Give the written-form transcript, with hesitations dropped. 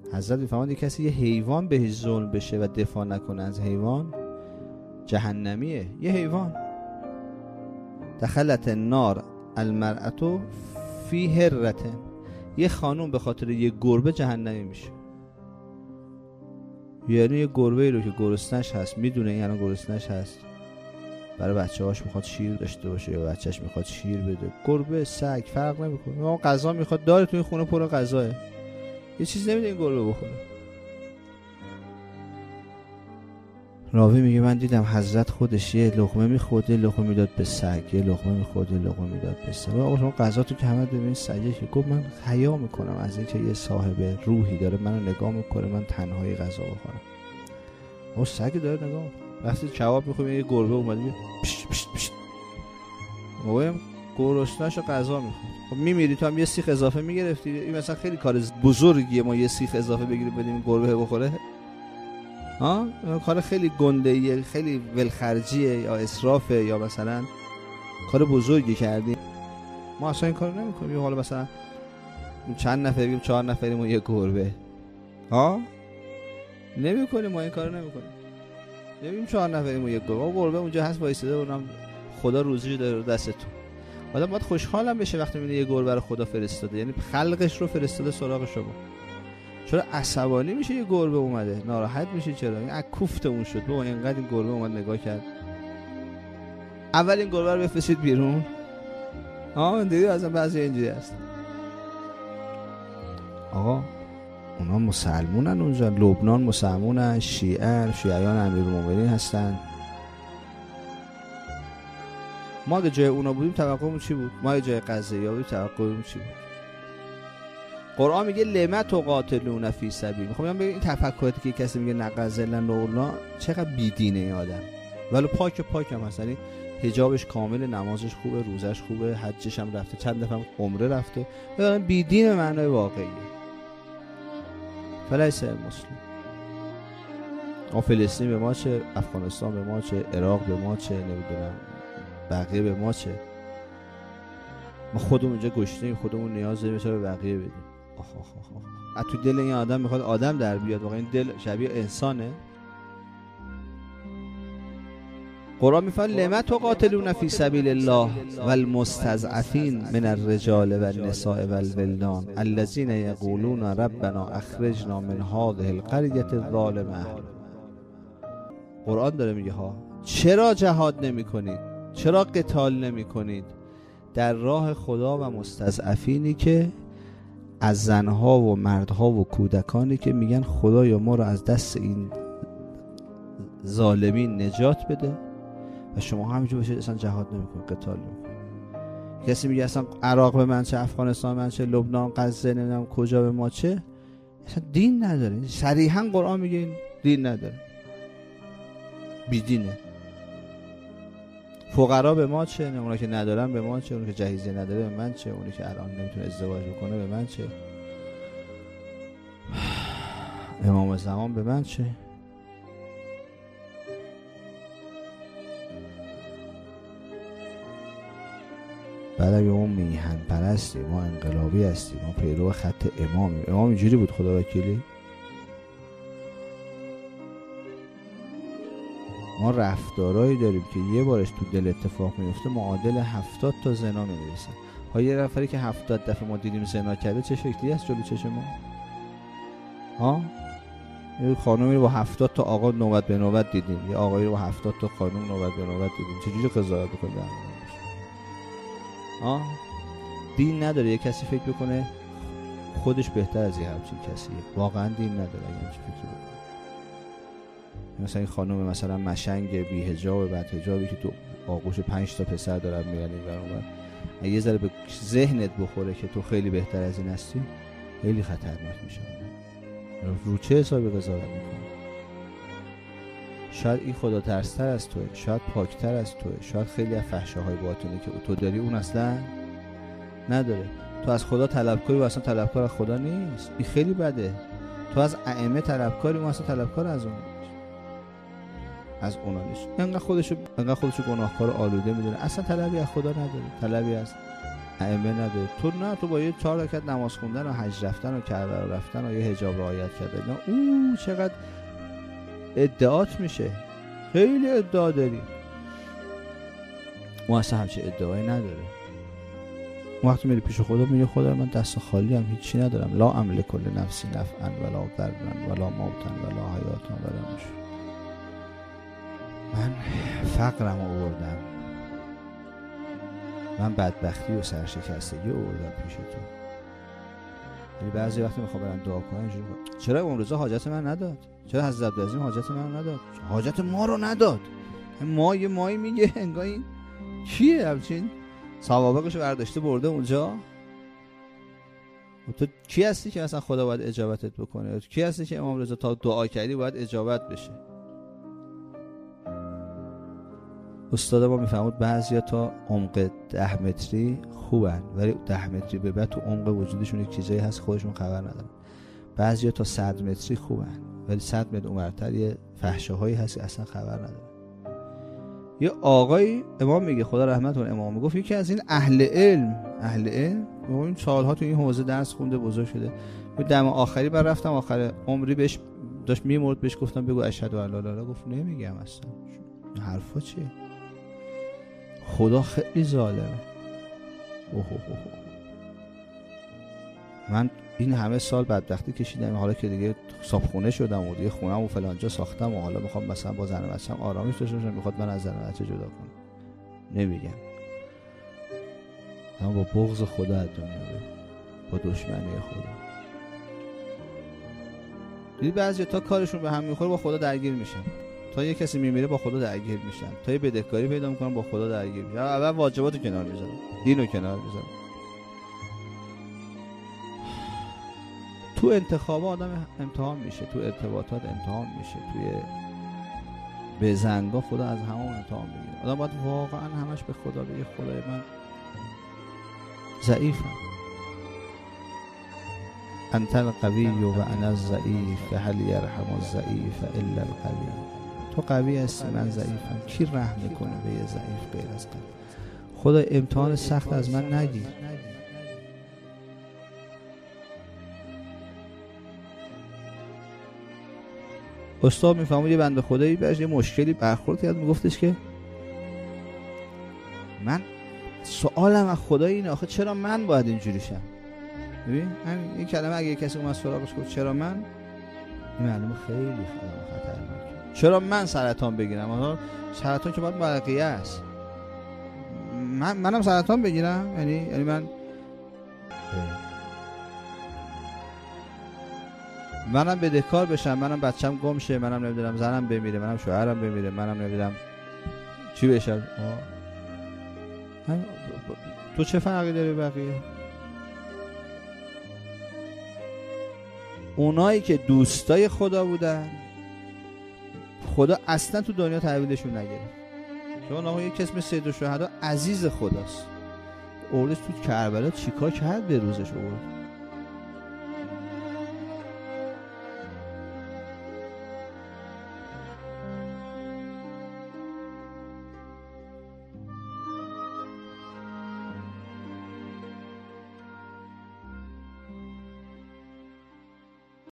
حضرت میفهمند کسی یه حیوان بهش ظلم بشه و دفاع نکنه از حیوان جهنمیه. یه حیوان دخلت النار المرأة فی هرة، یه خانوم به خاطر یه گربه جهنمی میشه. یعنی یه گربه رو که گرسنش هست، میدونه این الان گرسنش هست، برای بچه‌هاش میخواد شیر داشته باشه یا بچه‌ش میخواد شیر بده، گربه سگ فرق نمیکنه، اون غذا میخواد، داره تو این خونه پر غذاه، یه چیز نمیده این گربه بخوره. راوی میگه من دیدم حضرت خودش یه لقمه میخورد، یه لقمه میداد به سگ، یه لقمه میخورد، یه لقمه میداد به سگ. آقا شما غذا تو که همه ببین سگه که گفت من حیا میکنم از اینکه یه صاحب روحی داره منو نگاه میکنه من تنهایی غذا بخورم. اون سگ داره نگاه میکنه. وقتی کباب میخوام یه گربه اومده میگه پشت پشت پشت، موقع گرسنه‌شو غذا میخواد. خب میمیری تو هم یه سیخ اضافه میگرفتی. این مثلا خیلی کار بزرگیه ما یه سیخ اضافه بگیریم بدیم گربه بخوره. ها کار خیلی گنده‌ایه، خیلی ولخرجیه یا اسرافه یا مثلا کار بزرگی کردیم. ما اصلا این کارو نمی‌کنیم. حالا مثلا چند نفریم 4 نفریم و یه گربه، ها نمی‌کنیم، ما این کارو نمی‌کنیم. ببین 4 نفریم و یه گربه اونجا هست وایساده، اونم خدا روزیش داره دستتون. آدم باید خوشحالم بشه وقتی میبینه یه گربه رو خدا فرستاده، یعنی خلقش رو فرستاده سراغ شما. چرا عصبانی میشه یه گربه اومده؟ ناراحت میشه چرا؟ این کوفت اون شد. بابا اینقدر این گربه اومد نگاه کرد. اول این گربه رو بفرستید بیرون. دیدی اصلا بعضی اینجوری هست. آقا اونا مسلمونن اونجا، لبنان مسلمونن، شیعیان امیرالمومنین هستن. ما اگه جای اونا بودیم توقعمون چی بود؟ ما اگه جای قضیه بودیم توقعمون چی بود؟ قرآن میگه لما تقاتلون فی سبیل. میخوام بگم این تفکراتی که کسی میگه نقزلن اونا چقدر بیدینه این آدم. ولی پاک هم هست، یعنی حجابش کامل، نمازش خوبه، روزش خوبه، حجش هم رفته، چند دفعه عمره رفته. بیدین به معنای واقعیه. فلیس مسلم. فلسطین به ما چه، افغانستان به ما چه، عراق به ما چه، نمیدونم بقیه به ما چه. ما خودمون اینجا گشنه‌ایم، خودمون نیاز داریم به بقیه بدیم. آخ تو دل این آدم میخواد آدم در بیاد. واقعا این دل شبیه انسانه. قرآن میفرماید لما تقاتلون فی سبیل الله والمستضعفین من الرجال والنساء والولدان الذين یقولون ربنا اخرجنا من هذه القرية الظالمة. قرآن داره میگه چرا جهاد نمیکنید؟ چرا قتال نمیکنید در راه خدا و مستضعفینی که از زنها و مردها و کودکانی که میگن خدایا ما رو از دست این ظالمین نجات بده و شما همینجور باشید اصلا جهاد نمیکنید، قتال نمیکنید. کسی میگه اصلا عراق به من چه، افغانستان به من چه، لبنان، غزه، نمیدونم کجا به ما چه، اصلا دین نداره. صریحا قرآن میگه این دین نداره، بیدینه. فقرا به ما چه، اونا که ندارن به ما چه، اون که جهیزیه نداره به من چه، اونی که الان نمیتونه ازدواج بکنه به من چه، امام زمان به من چه. بعد اگه ما میهن پرستیم، ما انقلابی هستیم، ما پیرو خط امامیم. امام اینجوری بود خدا وکیلی. ما رفتارهایی داریم که یه بارش تو دل اتفاق میفته معادل 70 تا زنا میرسن. یه نفری که 70 دفعه ما دیدیم زنا کرده چه شکلی است جلوی چشم ما؟ یه خانومی رو با 70 تا آقا نوبت به نوبت دیدیم، یه آقایی رو با 70 تا خانم نوبت به نوبت دیدیم. چجوری قضاوت بکنیم؟ دین نداره یه کسی فکر بکنه خودش بهتر از یه همچین کسیه. واقعا دین نداره یه همچین فکر بکنه. مثلا این خانم مثلا مشنگ بی حجاب بعد حجابی که تو آغوش 5 تا پسر دارن میرن این برام، یه ذره به ذهنت بخوره که تو خیلی بهتر از این هستی، خیلی خطرناک میشه. رو چه حسابی قضاوت میکنی؟ شاید این خدا ترستر از توه، شاید پاکتر از توه، شاید خیلی از فحشاهای باطنی که تو داری اون اصلا نداره. تو از خدا طلبکاری و اصلا طلبکار از خدا نیست. این خیلی بده. تو از ائمه طلبکاری و اصلا طلبکار از اون از اونا نیست. انقدر خودشو گناهکار و آلوده میدونه، اصلا طلبی از خدا نداره، طلبی از ائمه نداره. تو نه، تو با یه 4 رکعت نماز خوندن و حج رفتن و کربلا رفتن و یه حجاب رعایت کردن نه چقدر ادعات میشه. خیلی ادعا داری. اون اصلا همچه ادعایی نداره. وقتی میری پیش خدا میگه خدا من دست خالی هم، هیچی ندارم. لا املک کل نفسی نفعا ولا ضرا ولا موتا ولا حیاتا ولا نشور. من فقرم آوردم، من بدبختی و سرشکستگی آوردم پیش تو. یعنی بعضی وقتی میخوام برن دعا کنن چرا امام رضا حاجت من نداد؟ چرا حضرت عبدالعظیم حاجت من نداد؟ حاجت ما رو نداد. ما یه مایی میگه انگار این کیه همچین سوابقشو برداشته برده اونجا. تو کی هستی که مثلا خدا باید اجابتت بکنه؟ کی هستی که امام رضا تا دعا کردی باید اجابت بشه؟ استاد ما میفهمود بعضیا تا عمق 10 متری خوبن ولی 10 متری به بعد تو عمق وجودشون یک چیزایی هست خودشون خبر ندارن. بعضیا تا 100 متری خوبن ولی 100 متر اونورتر یه فحشاهایی هست اصلا خبر ندارن. یه آقای امام میگه خدا رحمت کنه، امام میگفت یکی از این اهل علم این سالها تو این حوزه درس خونده بزرگ شده. دم آخری بر رفتم آخر عمری بهش داشت میمرد، بهش گفتم بگو اشهد ان لا اله الا الله، گفت نمیگم اصلا. این حرفا چیه؟ خدا خیلی ظالمه. من این همه سال بدبختی کشیدم، حالا که دیگه صابخونه شدم و دیگه خونم و فلان جا ساختم و حالا میخوام مثلا با زن و بچه‌م آرامش داشته باشم، میخواد من از زن و بچه جدا کنم. نمیگم. اما با بغض خدا از دنیا برم، با دشمنی خدا. دیدی بعضی تا کارشون به هم میخوره با خدا درگیر میشن. تا یه کسی میمیره با خدا درگیر میشن، تا یه بدهکاری پیدا میکنن با خدا درگیر میشن. اول واجباتو کنار میذارن، دینو کنار میذارن. تو انتخاب آدم امتحان میشه، تو ارتباطات امتحان میشه، توی بزنگاه خدا از همون امتحان میگیره. آدم باید واقعا همش به خدا بگه خدای من ضعیفم، انت القوی و انا الضعیف هل یرحم الضعیف الا القوی. تو قوی هستی من ضعیفم، کی رحم میکنه به یه ضعیف غیر از قوی؟ خدا امتحان سخت از من نگیر. استاد میفهمه یه بنده خدایی بهش یه مشکلی برخورد کرد، میگفتش که من سوالم از خدا اینه آخه چرا من باید اینجوری شم؟ ببین این کلمه اگه کسی اومد سراغش گفت چرا من، این معلومه خیلی خطرناکه. چرا من سرطان بگیرم؟ آها سرطان که باید بقیه است. منم سرطان بگیرم؟ یعنی منم بدهکار بشم، منم بچم گم شه، منم نمیدونم زنم بمیره، منم شوهرم بمیره، منم نمیدونم چی بشه. تو چه فرقی داری بقیه؟ اونایی که دوستای خدا بودن خدا اصلا تو دنیا تحویلشون نگرفت. چون آقا یک کس مثل سید الشهدا عزیز خداست، اوردش تو کربلا چیکار کرد؟ به روزش آورد.